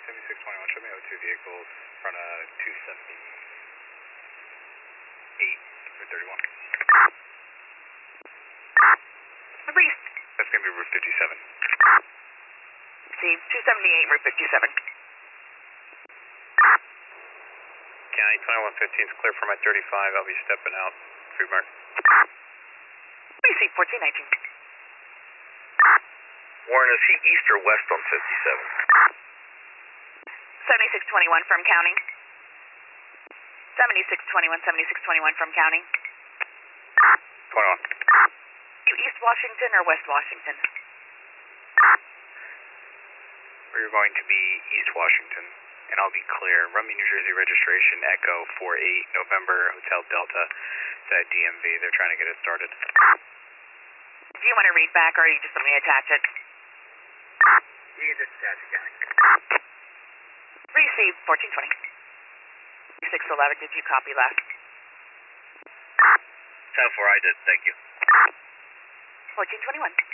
7621, show me 02 vehicles in front of 278 for 31. Release. That's going to be Route 57. See, 278, Route 57. County 2115 is clear for my 35. I'll be stepping out. Fremont. Receive 1419. Warren, is he east or west on 57? 7621 from county. 7621, 7621 from county. 21. You East Washington or West Washington? We're going to be East Washington, and I'll be clear. Rummy, New Jersey registration, Echo 48, November, Hotel Delta. It's at DMV. They're trying to get it started. Do you want to read back, or are you just let me attach it? You can just attach it, County. Receive 1420. 611, did you copy last? 10-4, I did, thank you. 1421.